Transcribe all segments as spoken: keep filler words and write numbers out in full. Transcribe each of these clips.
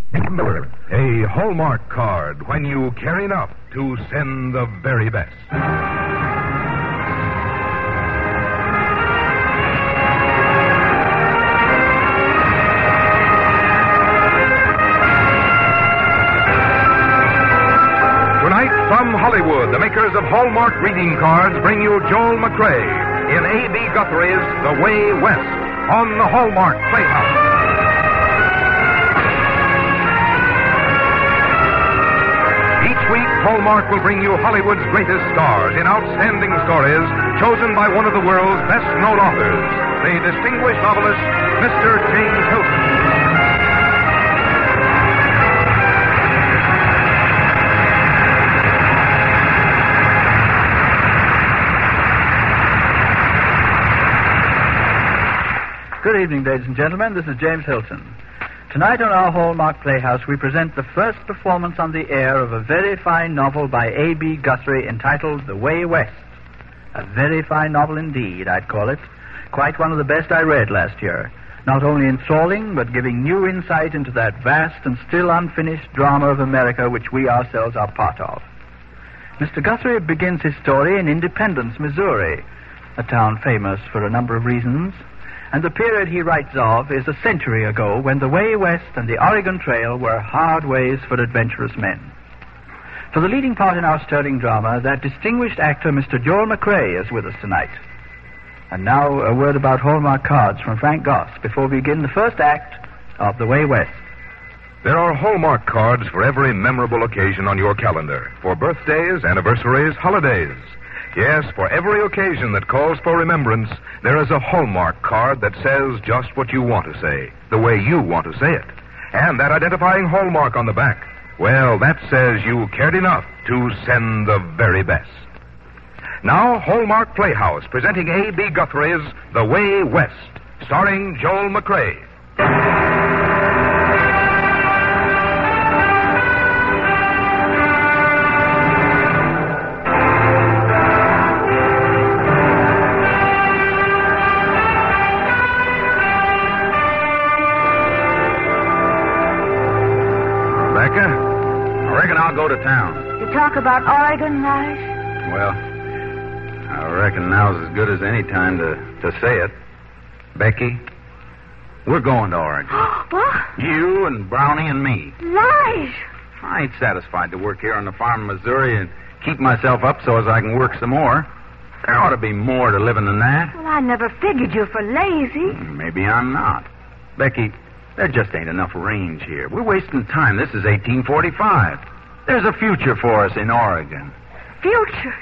A Hallmark card when you care enough to send the very best. Tonight, from Hollywood, the makers of Hallmark greeting cards bring you Joel McCrea in A B Guthrie's The Way West on the Hallmark Playhouse. Each week, Hallmark will bring you Hollywood's greatest stars in outstanding stories chosen by one of the world's best-known authors, the distinguished novelist, Mister James Hilton. Good evening, ladies and gentlemen. This is James Hilton. Tonight on our Hallmark Playhouse, we present the first performance on the air of a very fine novel by A B Guthrie entitled The Way West. A very fine novel indeed, I'd call it. Quite one of the best I read last year. Not only enthralling, but giving new insight into that vast and still unfinished drama of America which we ourselves are part of. Mister Guthrie begins his story in Independence, Missouri, a town famous for a number of reasons. And the period he writes of is a century ago when the Way West and the Oregon Trail were hard ways for adventurous men. For the leading part in our stirring drama, that distinguished actor Mister Joel McCrea is with us tonight. And now a word about Hallmark cards from Frank Goss before we begin the first act of The Way West. There are Hallmark cards for every memorable occasion on your calendar. For birthdays, anniversaries, holidays. Yes, for every occasion that calls for remembrance, there is a Hallmark card that says just what you want to say, the way you want to say it. And that identifying Hallmark on the back, well, that says you cared enough to send the very best. Now, Hallmark Playhouse, presenting A B Guthrie's The Way West, starring Joel McCrea. Go to town. You talk about Oregon, Lige? Well, I reckon now's as good as any time to, to say it. Becky, we're going to Oregon. What? You and Brownie and me. Lige! I ain't satisfied to work here on the farm in Missouri and keep myself up so as I can work some more. There ought to be more to living than that. Well, I never figured you for lazy. Maybe I'm not. Becky, there just ain't enough range here. We're wasting time. This is eighteen forty-five. There's a future for us in Oregon. Future?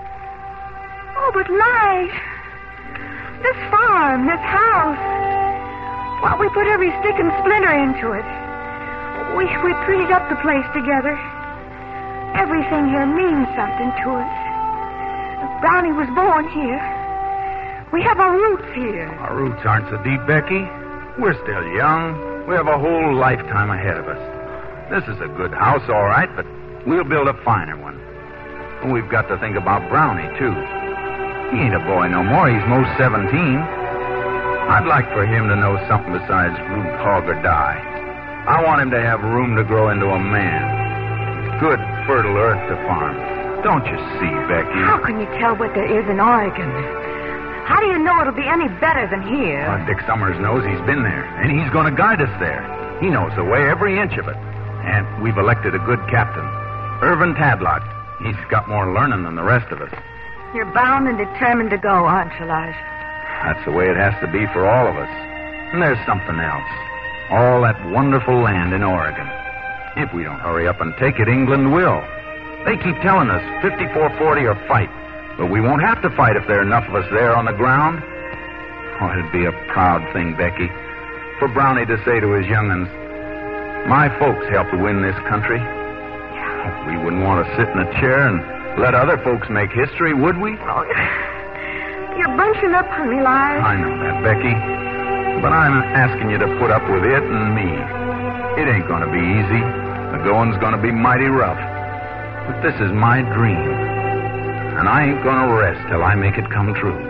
Oh, but Lige, this farm, this house, well, we put every stick and splinter into it. We, we treated up the place together. Everything here means something to us. Brownie was born here. We have our roots here. Our roots aren't so deep, Becky. We're still young. We have a whole lifetime ahead of us. This is a good house, all right, but we'll build a finer one. We've got to think about Brownie, too. He ain't a boy no more. He's most seventeen. I'd like for him to know something besides root, hog, or die. I want him to have room to grow into a man. Good, fertile earth to farm. Don't you see, Becky? How can you tell what there is in Oregon? How do you know it'll be any better than here? Well, Dick Summers knows. He's been there, and he's going to guide us there. He knows the way, every inch of it. And we've elected a good captain, Irvin Tadlock. He's got more learning than the rest of us. You're bound and determined to go, aren't you, Lige? That's the way it has to be for all of us. And there's something else. All that wonderful land in Oregon. If we don't hurry up and take it, England will. They keep telling us fifty-four forty or fight. But we won't have to fight if there are enough of us there on the ground. Oh, it'd be a proud thing, Becky, for Brownie to say to his young'uns, my folks helped to win this country. We wouldn't want to sit in a chair and let other folks make history, would we? Oh, you're bunching up on me, Lige. I know that, Becky. But I'm asking you to put up with it and me. It ain't going to be easy. The going's going to be mighty rough. But this is my dream. And I ain't going to rest till I make it come true.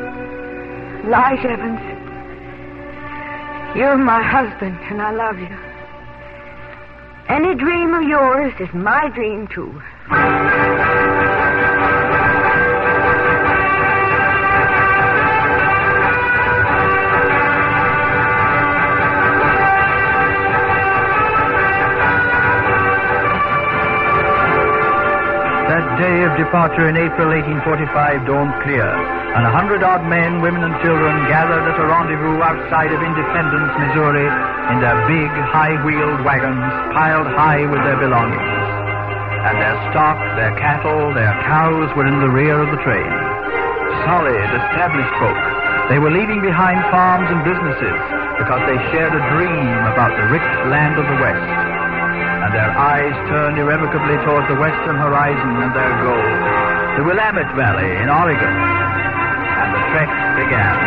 Lige Evans, you're my husband, and I love you. Any dream of yours is my dream, too. Day of departure in April eighteen forty-five dawned clear, and a hundred odd men, women, and children gathered at a rendezvous outside of Independence, Missouri, in their big, high-wheeled wagons piled high with their belongings. And their stock, their cattle, their cows were in the rear of the train. Solid, established folk, they were leaving behind farms and businesses because they shared a dream about the rich land of the West. And their eyes turned irrevocably towards the western horizon and their goal, the Willamette Valley in Oregon. And the trek began.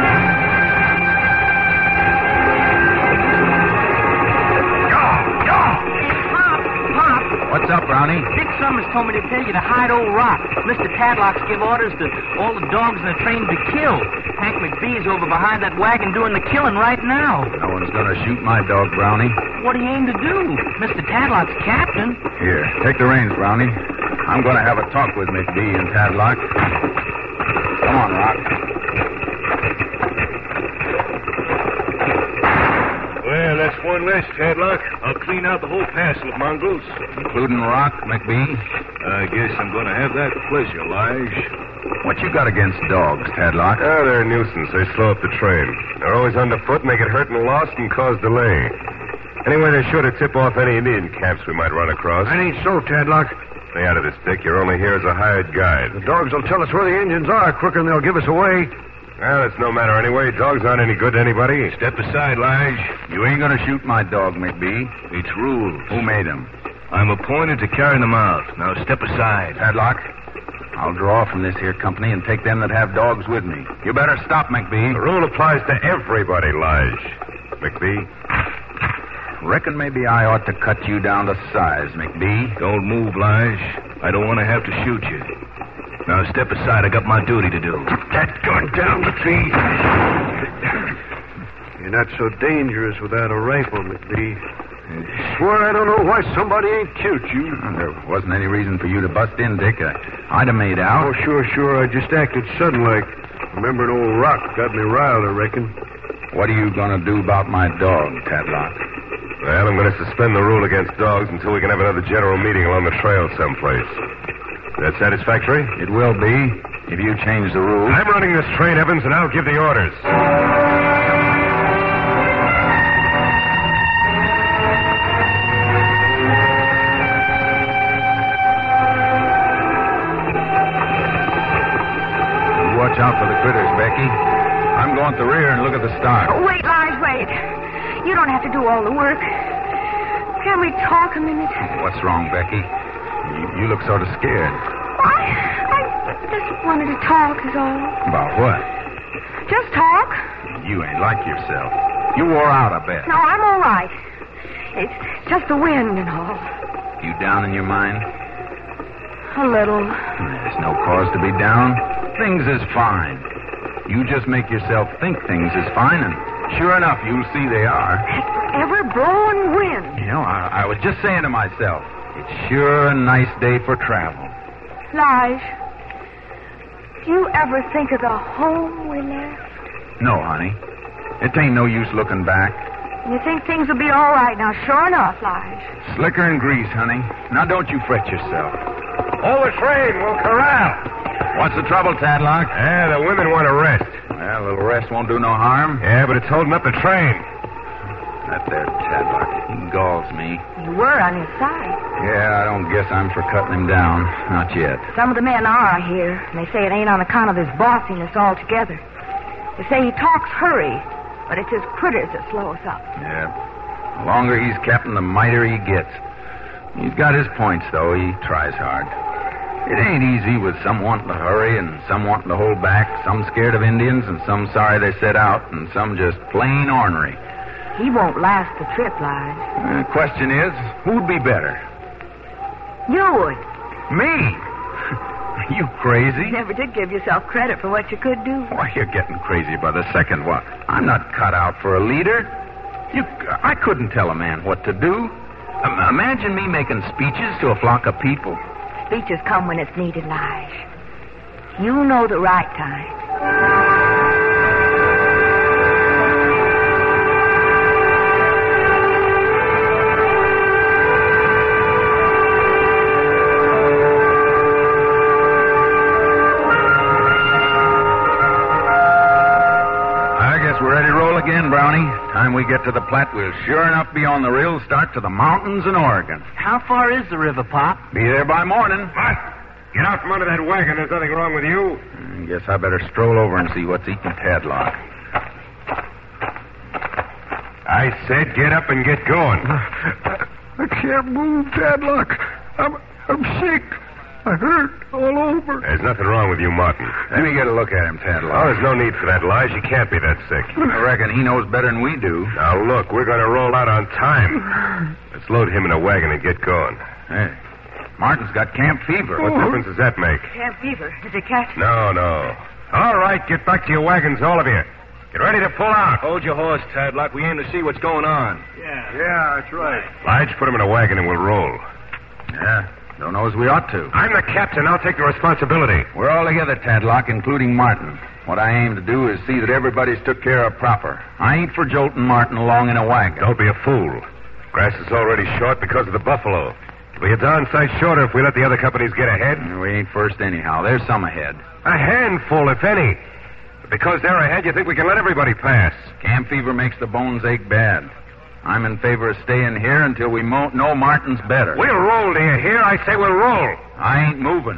What's up, Brownie? Dick Summers told me to tell you to hide old Rock. Mister Tadlock's give orders to all the dogs in the train to be killed. Hank McBee's over behind that wagon doing the killing right now. No one's going to shoot my dog, Brownie. What do you aim to do? Mister Tadlock's captain. Here, take the reins, Brownie. I'm going to have a talk with McBee and Tadlock. Come on, Rock. Well, that's one less, Tadlock. I'll clean out the whole passel of mongrels. Including Rock, McBee? I guess I'm going to have that pleasure, Lige. What you got against dogs, Tadlock? Oh, they're a nuisance. They slow up the train. They're always underfoot, make it hurt and lost, and cause delay. Anyway, they're sure to tip off any Indian camps we might run across. That ain't so, Tadlock. Stay out of this, Dick. You're only here as a hired guide. The dogs will tell us where the Indians are quicker than they'll give us away. Well, it's no matter anyway. Dogs aren't any good to anybody. Step aside, Lige. You ain't going to shoot my dog, McBee. It's rules. Who made them? I'm appointed to carry them out. Now step aside. Tadlock, I'll draw from this here company and take them that have dogs with me. You better stop, McBee. The rule applies to everybody, Lige. McBee? Reckon maybe I ought to cut you down to size, McBee. Don't move, Lige. I don't want to have to shoot you. Now step aside. I got my duty to do. That gun down the tree. You're not so dangerous without a rifle, McBee. Swear I don't know why somebody ain't killed you. Well, there wasn't any reason for you to bust in, Dick. I, I'd have made out. Oh, sure, sure. I just acted sudden-like. Remembering old Rock got me riled, I reckon. What are you going to do about my dog, Tadlock? Well, I'm going to suspend the rule against dogs until we can have another general meeting along the trail someplace. Is that satisfactory? It will be, if you change the rules. I'm running this train, Evans, and I'll give the orders. Watch out for the critters, Becky. I'm going to the rear and look at the stars. Oh, wait, Lige, wait. You don't have to do all the work. Can we talk a minute? What's wrong, Becky? You, you look sort of scared. I, I just wanted to talk, is all. About what? Just talk. You ain't like yourself. You wore out, I bet. No, I'm all right. It's just the wind and all. You down in your mind? A little. There's no cause to be down. Things is fine. You just make yourself think things is fine, and sure enough, you'll see they are. That ever-blowing wind. You know, I, I was just saying to myself, it's sure a nice day for travel. Lige, do you ever think of the home we left? No, honey. It ain't no use looking back. You think things will be all right now, sure enough, Lige. Slicker and grease, honey. Now don't you fret yourself. Hold the train. We'll corral. What's the trouble, Tadlock? Yeah, the women want to rest. Well, a little rest won't do no harm. Yeah, but it's holding up the train. That there Tadlock, he galls me. You were on his side. Yeah, I don't guess I'm for cutting him down. Not yet. Some of the men are here, and they say it ain't on account of his bossiness altogether. They say he talks hurry, but it's his critters that slow us up. Yeah. The longer he's captain, the mightier he gets. He's got his points, though. He tries hard. It ain't easy with some wanting to hurry and some wanting to hold back, some scared of Indians and some sorry they set out, and some just plain ornery. He won't last the trip, Lige. The question is, who'd be better? You would. Me? You crazy? You never did give yourself credit for what you could do. Why, you're getting crazy by the second. What? I'm not cut out for a leader. You, I couldn't tell a man what to do. Um, imagine me making speeches to a flock of people. Speeches come when it's needed, Lige. You know the right time. We're ready to roll again, Brownie. Time we get to the Platte, we'll sure enough be on the real start to the mountains in Oregon. How far is the river, Pop? Be there by morning. What? Get out from under that wagon. There's nothing wrong with you. I guess I better stroll over and see what's eating Tadlock. I said get up and get going. I can't move, Tadlock. I'm, I'm sick. I hurt all over. There's nothing wrong with you, Martin. Let me get a look at him, Tadlock. Oh, there's no need for that, Lige. You can't be that sick. I reckon he knows better than we do. Now, look, we're going to roll out on time. Let's load him in a wagon and get going. Hey, Martin's got camp fever. What difference does that make? Camp fever. Is it catching? No, no. All right, get back to your wagons, all of you. Get ready to pull out. Hold your horse, Tadlock. We aim to see what's going on. Yeah. Yeah, that's right. Lige, put him in a wagon and we'll roll. Yeah, don't know as we ought to. I'm the captain. I'll take the responsibility. We're all together, Tadlock, including Martin. What I aim to do is see that everybody's took care of proper. I ain't for jolting Martin along in a wagon. Don't be a fool. Grass is already short because of the buffalo. It'll be a darn sight shorter if we let the other companies get ahead. We ain't first anyhow. There's some ahead. A handful, if any. But because they're ahead, you think we can let everybody pass. Camp fever makes the bones ache bad. I'm in favor of staying here until we mo- know Martin's better. We'll roll, do you hear? I say we'll roll. I ain't moving.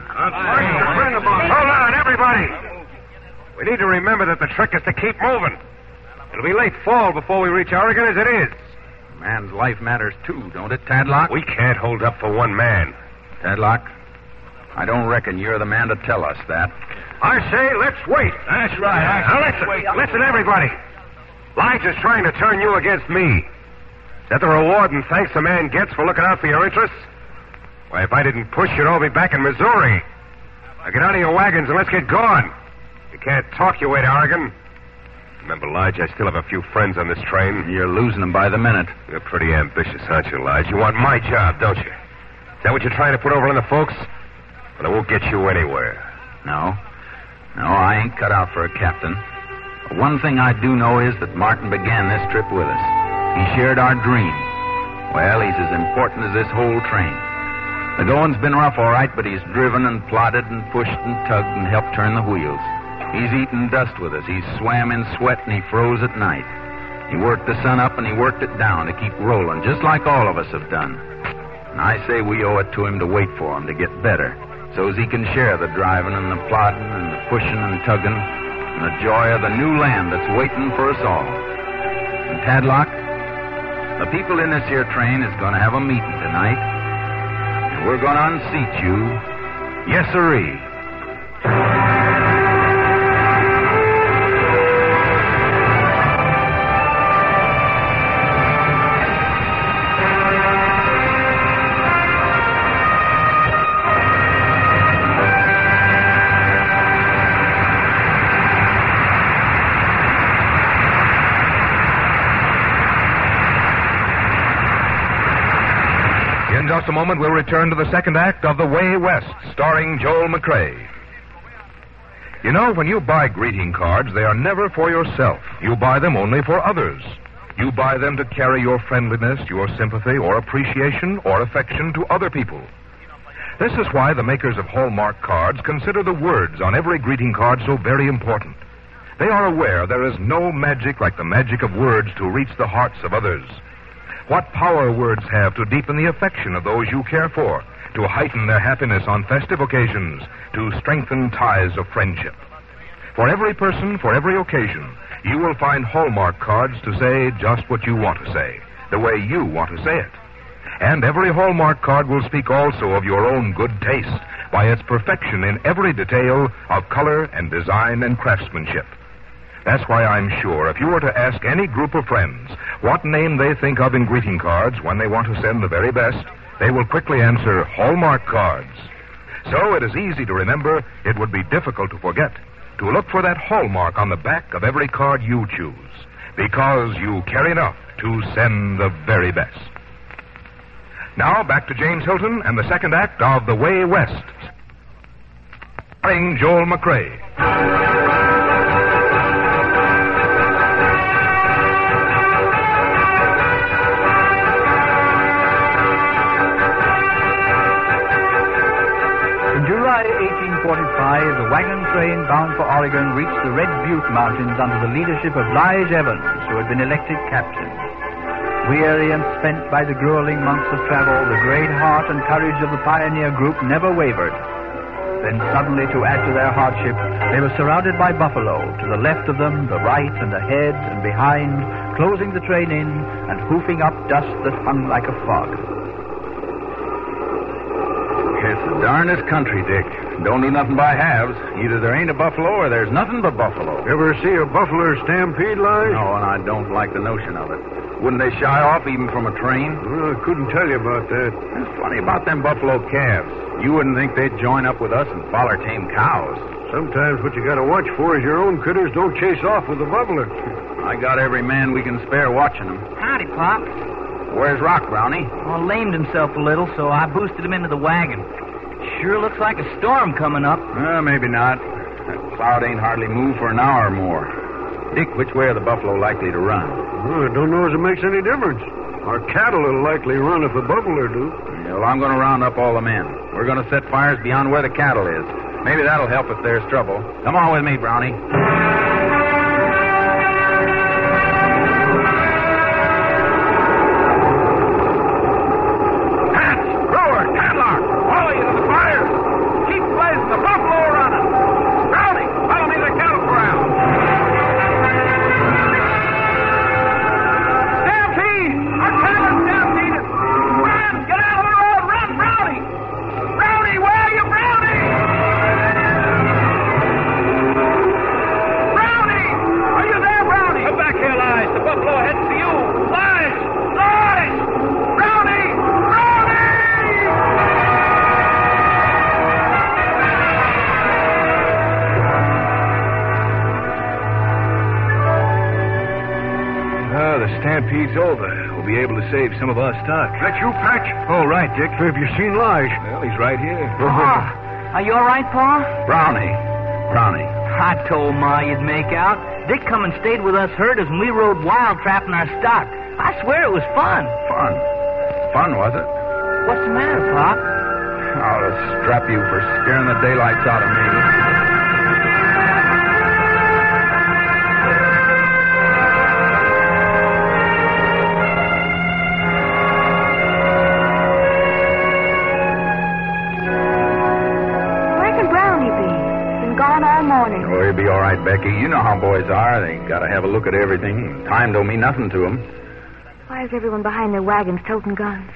Hold on, everybody. We need to remember that the trick is to keep moving. It'll be late fall before we reach Oregon as it is. A man's life matters, too, don't it, Tadlock? We can't hold up for one man. Tadlock, I don't reckon you're the man to tell us that. I say, let's wait. That's right. Now, listen, listen, everybody. Lige is trying to turn you against me. Is that the reward and thanks a man gets for looking out for your interests? Why, if I didn't push, you'd all be back in Missouri. Now get out of your wagons and let's get going. You can't talk your way to Oregon. Remember, Lige, I still have a few friends on this train. You're losing them by the minute. You're pretty ambitious, aren't you, Lige? You want my job, don't you? Is that what you're trying to put over on the folks? Well, it won't get you anywhere. No. No, I ain't cut out for a captain. But one thing I do know is that Martin began this trip with us. He shared our dream. Well, he's as important as this whole train. The going's been rough, all right, but he's driven and plodded and pushed and tugged and helped turn the wheels. He's eaten dust with us. He's swam in sweat and he froze at night. He worked the sun up and he worked it down to keep rolling, just like all of us have done. And I say we owe it to him to wait for him to get better, so as he can share the driving and the plodding and the pushing and tugging and the joy of the new land that's waiting for us all. And Tadlock, the people in this here train is going to have a meeting tonight, and we're going to unseat you. Yes, sirree. In just a moment, we'll return to the second act of The Way West, starring Joel McCrea. You know, when you buy greeting cards, they are never for yourself. You buy them only for others. You buy them to carry your friendliness, your sympathy, or appreciation, or affection to other people. This is why the makers of Hallmark cards consider the words on every greeting card so very important. They are aware there is no magic like the magic of words to reach the hearts of others. What power words have to deepen the affection of those you care for, to heighten their happiness on festive occasions, to strengthen ties of friendship. For every person, for every occasion, you will find Hallmark cards to say just what you want to say, the way you want to say it. And every Hallmark card will speak also of your own good taste by its perfection in every detail of color and design and craftsmanship. That's why I'm sure if you were to ask any group of friends what name they think of in greeting cards when they want to send the very best, they will quickly answer Hallmark cards. So it is easy to remember, it would be difficult to forget, to look for that hallmark on the back of every card you choose, because you care enough to send the very best. Now, back to James Hilton and the second act of The Way West. Starring Joel McCrea. eighteen forty-five, the wagon train bound for Oregon reached the Red Butte Mountains under the leadership of Lige Evans, who had been elected captain. Weary and spent by the grueling months of travel, the great heart and courage of the pioneer group never wavered. Then suddenly, to add to their hardship, they were surrounded by buffalo. To the left of them, the right and ahead and behind, closing the train in and hoofing up dust that hung like a fog. It's the darndest country, Dick. Don't do nothing by halves. Either there ain't a buffalo or there's nothing but buffalo. Ever see a buffalo stampede, Lige? No, and I don't like the notion of it. Wouldn't they shy off even from a train? Well, I couldn't tell you about that. It's funny about them buffalo calves. You wouldn't think they'd join up with us and follow tame cows. Sometimes what you got to watch for is your own critters don't chase off with the buffalo. I got every man we can spare watching them. Howdy, Pop. Where's Rock, Brownie? Well, lamed himself a little, so I boosted him into the wagon. Sure looks like a storm coming up. Uh, maybe not. That cloud ain't hardly moved for an hour or more. Dick, which way are the buffalo likely to run? Well, I don't know as it makes any difference. Our cattle will likely run if the buffalo do. Yeah, well, I'm going to round up all the men. We're going to set fires beyond where the cattle is. Maybe that'll help if there's trouble. Come on with me, Brownie. Stampede's over. We'll be able to save some of our stock. That you, Patch? Oh, right, Dick. Have you seen Lige? Well, he's right here. Pa, are you all right, Pa? Brownie. Brownie. I told Ma you'd make out. Dick come and stayed with us herders, and we rode wild trapping our stock. I swear it was fun. Fun? Fun, was it? What's the matter, Pop? I'll strap you for scaring the daylights out of me. Oh, he'll be all right, Becky. You know how boys are. They got to have a look at everything. Time don't mean nothing to them. Why is everyone behind their wagons toting guns?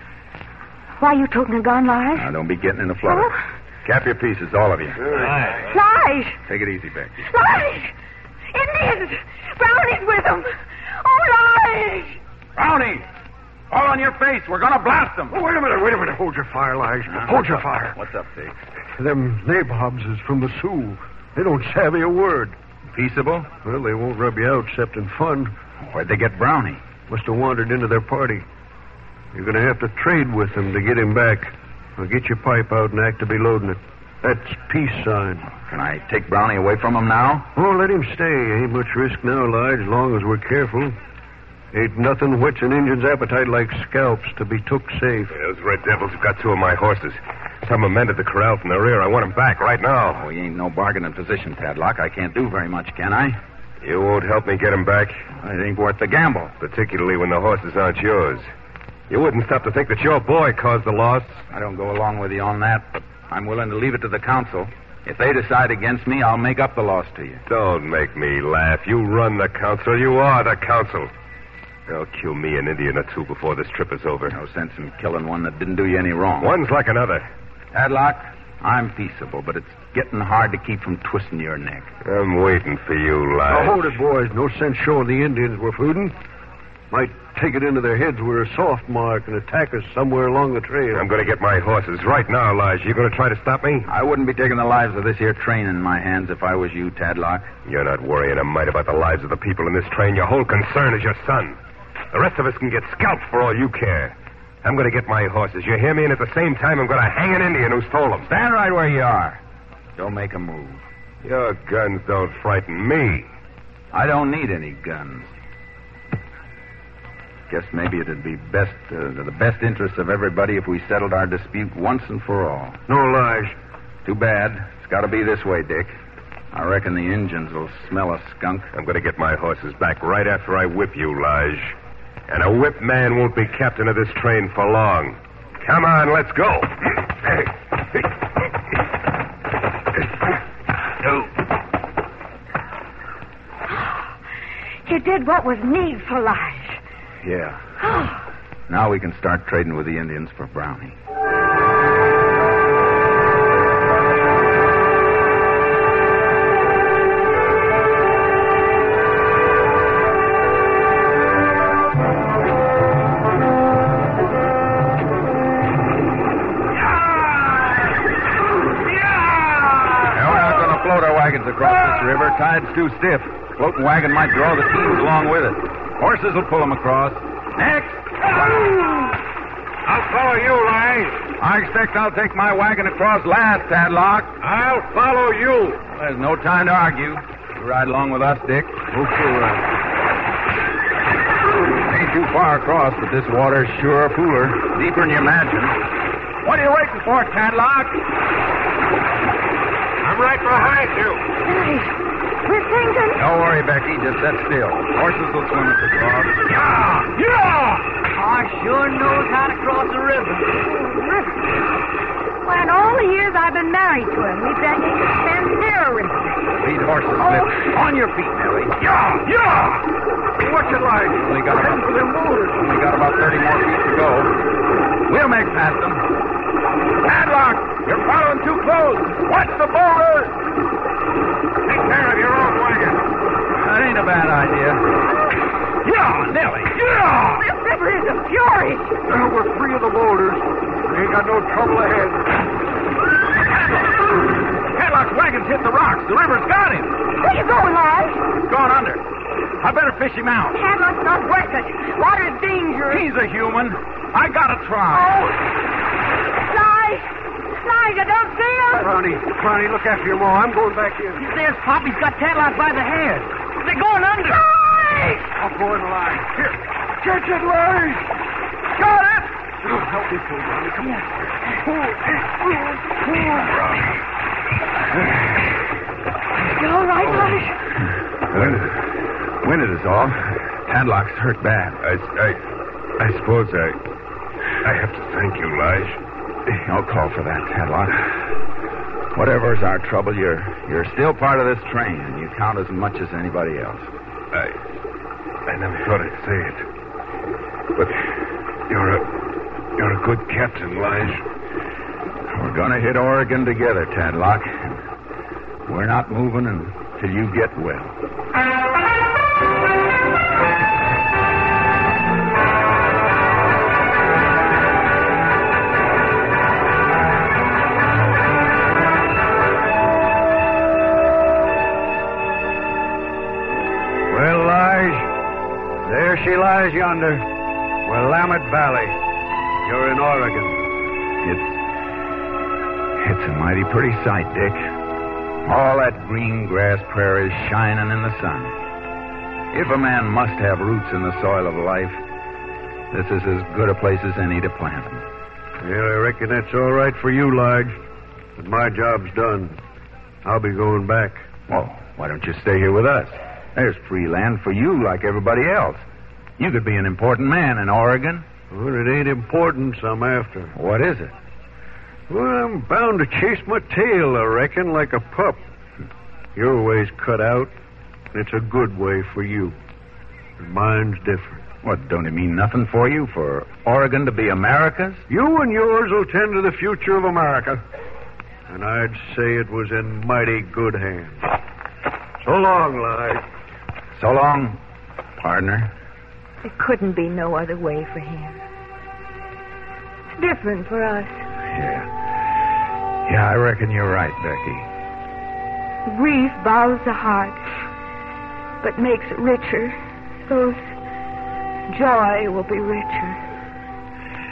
Why are you toting a gun, Lige? Now, don't be getting in a flutter. Huh? Cap your pieces, all of you. Right. Lige! Take it easy, Becky. Lige! Indians! Brownie's with them! Oh, Lige! Brownie! All on your face. We're going to blast them. Oh, wait a minute, wait a minute. Hold your fire, Lige. Huh? Hold your fire. What's up, Dick? Them nabobs is from the Sioux. They don't savvy a word. Peaceable? Well, they won't rub you out except in fun. Where'd they get Brownie? Must have wandered into their party. You're going to have to trade with them to get him back. Now get your pipe out and act to be loading it. That's peace sign. Can I take Brownie away from him now? Oh, let him stay. Ain't much risk now, Lige, as long as we're careful. Ain't nothing whets an Injun's appetite like scalps to be took safe. Yeah, those red devils have got two of my horses. Some of them entered the corral from the rear. I want them back right now. Oh, he ain't no bargaining position, Tadlock. I can't do very much, can I? You won't help me get them back? It ain't worth the gamble. Particularly when the horses aren't yours. You wouldn't stop to think that your boy caused the loss. I don't go along with you on that, but I'm willing to leave it to the council. If they decide against me, I'll make up the loss to you. Don't make me laugh. You run the council. You are the council. They'll kill me an Indian or two before this trip is over. No sense in killing one that didn't do you any wrong. One's like another. Tadlock, I'm peaceable, but it's getting hard to keep from twisting your neck. I'm waiting for you, Lige. Now, hold it, boys. No sense showing the Indians we're fooding. Might take it into their heads we're a soft mark and attack us somewhere along the trail. I'm going to get my horses right now, Lige. You going to try to stop me? I wouldn't be taking the lives of this here train in my hands if I was you, Tadlock. You're not worrying a mite about the lives of the people in this train. Your whole concern is your son. The rest of us can get scalped for all you care. I'm going to get my horses. You hear me? And at the same time, I'm going to hang an Indian who stole them. Stand right where you are. Don't make a move. Your guns don't frighten me. I don't need any guns. Guess maybe it'd be best, uh, to the best interest of everybody if we settled our dispute once and for all. No lies. Too bad. It's got to be this way, Dick. I reckon the Injuns will smell a skunk. I'm going to get my horses back right after I whip you, Lige. And a whipped man won't be captain of this train for long. Come on, let's go. You did what was needful, Lige. Yeah. Now we can start trading with the Indians for Brownie. Across this river, tide's too stiff. Floating wagon might draw the teams along with it. Horses will pull them across. Next! I'll follow you, Lige. I expect I'll take my wagon across last, Tadlock. I'll follow you. Well, there's no time to argue. You ride along with us, Dick. Move forward. Ain't too far across, but this water's sure a fooler. Deeper than you imagine. What are you waiting for, Tadlock? I'm right behind you. Lige, we're sinking. Don't worry, Becky. Just sit still. Horses will swim us across. Yeah! Yeah! I sure knows how to cross the river. Well, in all the years I've been married to him, we've been able to stand near a river. These horses slip. On your feet, Nellie. Yeah! Yeah! What's it like? Only got about, only got about thirty more feet to go. We'll make past them. Padlock, you're following too close. Watch the boulders. Take care of your own wagon. That ain't a bad idea. Yeah, Nellie. Yeah! This river is a fury. Well, we're free of the boulders. We ain't got no trouble ahead. Padlock's wagon's hit the rocks. The river's got him. Where you going, Lige? He's gone under. I better fish him out. Padlock's not worth it. Water's dangerous. He's a human. I gotta try. Oh. Lige! Lige, I don't see him. Brownie, Brownie, look after your ma. I'm going back in. There's Poppy's got Tadlock by the hair. They're going under. Lige! I'll go in the line. Here, catch it, Lige. Got it. Oh, help me pull, Brownie. Come on. You all right, Lige? Winded. Winded is all. Tadlock's hurt bad. I, I, I suppose I, I have to thank you, Lige. No call for that, Tadlock. Whatever's our trouble, you're you're still part of this train, and you count as much as anybody else. I, I never thought I'd say it, but you're a, you're a good captain, Lige. We're gonna hit Oregon together, Tadlock. We're not moving until you get well. There she lies yonder. Willamette Valley. You're in Oregon. It's... It's a mighty pretty sight, Dick. All that green grass prairie shining in the sun. If a man must have roots in the soil of life, this is as good a place as any to plant them. Yeah, I reckon that's all right for you, Lige. But my job's done. I'll be going back. Well, why don't you stay here with us? There's free land for you like everybody else. You could be an important man in Oregon. Well, it ain't importance I'm after. What is it? Well, I'm bound to chase my tail, I reckon, like a pup. Your way's cut out. It's a good way for you. And mine's different. What, don't it mean nothing for you for Oregon to be America's? You and yours will tend to the future of America. And I'd say it was in mighty good hands. So long, Lige. So long, partner. It couldn't be no other way for him. It's different for us. Yeah. Yeah, I reckon you're right, Becky. Grief bows the heart, but makes it richer. So's joy will be richer.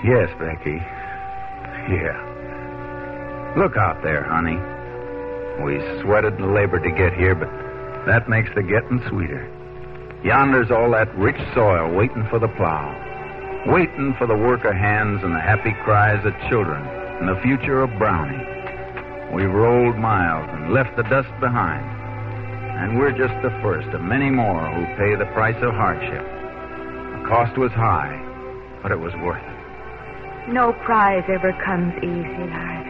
Yes, Becky. Yeah. Look out there, honey. We sweated and labored to get here, but that makes the getting sweeter. Yonder's all that rich soil waiting for the plow, waiting for the worker hands and the happy cries of children and the future of Brownie. We've rolled miles and left the dust behind, and we're just the first of many more who pay the price of hardship. The cost was high, but it was worth it. No prize ever comes easy, Lige.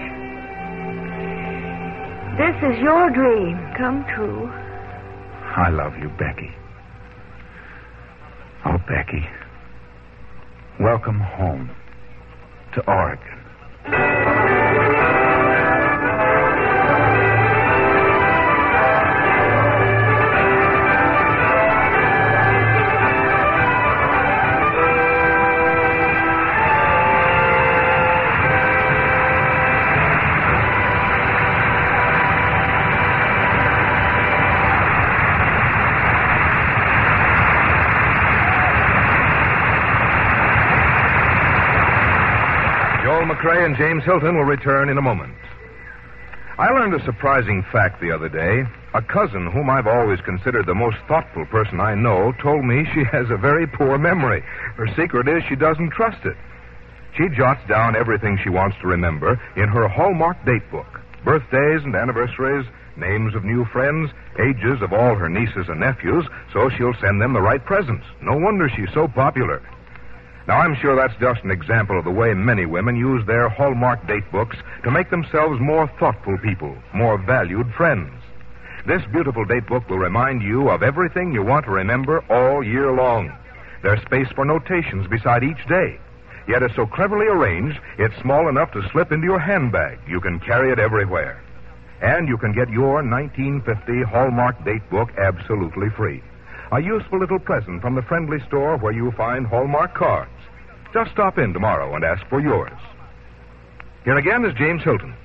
This is your dream come true. I love you, Becky. Oh, Becky. Welcome home to Oregon. McCrae and James Hilton will return in a moment. I learned a surprising fact the other day. A cousin whom I've always considered the most thoughtful person I know told me she has a very poor memory. Her secret is she doesn't trust it. She jots down everything she wants to remember in her Hallmark date book. Birthdays and anniversaries, names of new friends, ages of all her nieces and nephews, so she'll send them the right presents. No wonder she's so popular. Now, I'm sure that's just an example of the way many women use their Hallmark date books to make themselves more thoughtful people, more valued friends. This beautiful date book will remind you of everything you want to remember all year long. There's space for notations beside each day. Yet it's so cleverly arranged, it's small enough to slip into your handbag. You can carry it everywhere. And you can get your nineteen fifty Hallmark date book absolutely free. A useful little present from the friendly store where you find Hallmark cards. Just stop in tomorrow and ask for yours. Here again is James Hilton.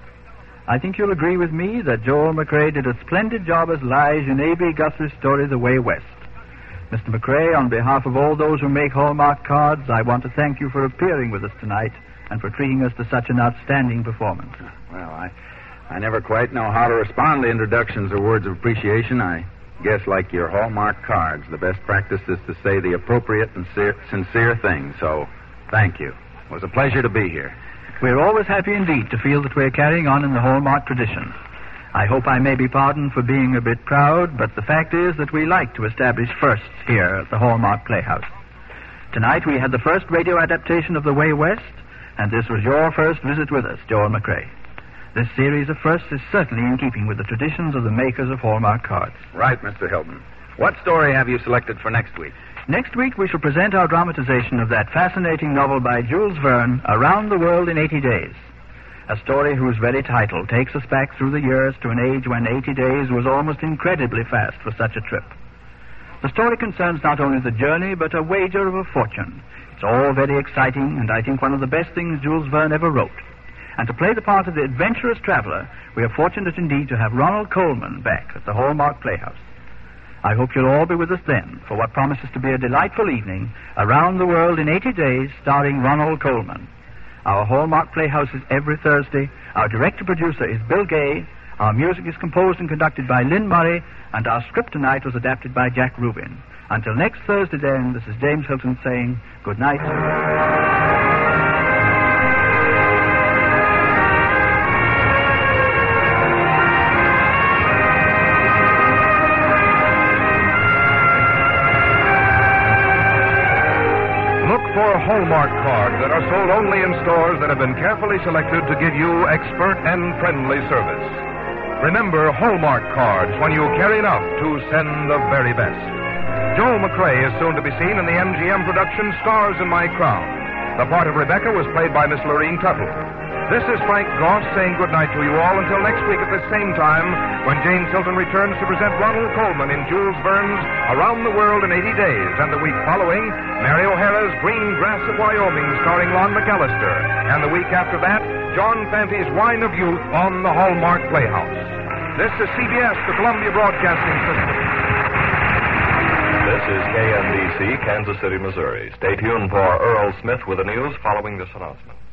I think you'll agree with me that Joel McCrae did a splendid job as Lige in A B Guthrie's story, The Way West. Mister McCrae, on behalf of all those who make Hallmark cards, I want to thank you for appearing with us tonight and for treating us to such an outstanding performance. Well, I, I never quite know how to respond to introductions or words of appreciation. I guess, like your Hallmark cards, the best practice is to say the appropriate and sincere, sincere thing. So, thank you. It was a pleasure to be here. We're always happy indeed to feel that we're carrying on in the Hallmark tradition. I hope I may be pardoned for being a bit proud, but the fact is that we like to establish firsts here at the Hallmark Playhouse. Tonight we had the first radio adaptation of The Way West, and this was your first visit with us, Joel McCrae. This series of firsts is certainly in keeping with the traditions of the makers of Hallmark cards. Right, Mister Hilton. What story have you selected for next week? Next week we shall present our dramatization of that fascinating novel by Jules Verne, Around the World in eighty days. A story whose very title takes us back through the years to an age when eighty days was almost incredibly fast for such a trip. The story concerns not only the journey, but a wager of a fortune. It's all very exciting, and I think one of the best things Jules Verne ever wrote. And to play the part of the adventurous traveler, we are fortunate indeed to have Ronald Colman back at the Hallmark Playhouse. I hope you'll all be with us then for what promises to be a delightful evening, Around the World in eighty days, starring Ronald Colman. Our Hallmark Playhouse is every Thursday. Our director-producer is Bill Gay. Our music is composed and conducted by Lynn Murray, and our script tonight was adapted by Jack Rubin. Until next Thursday then, this is James Hilton saying good night. For Hallmark cards that are sold only in stores that have been carefully selected to give you expert and friendly service. Remember Hallmark cards when you carry enough to send the very best. Joel McCrae is soon to be seen in the M G M production Stars in My Crown. The part of Rebecca was played by Miss Lorene Tuttle. This is Frank Goss saying goodnight to you all until next week at the same time when James Hilton returns to present Ronald Colman in Jules Verne's Around the World in eighty days, and the week following, Mary O'Hara's Green Grass of Wyoming starring Lon McAllister, and the week after that, John Fante's Wine of Youth on the Hallmark Playhouse. This is C B S, the Columbia Broadcasting System. This is K N B C, Kansas City, Missouri. Stay tuned for Earl Smith with the news following this announcement.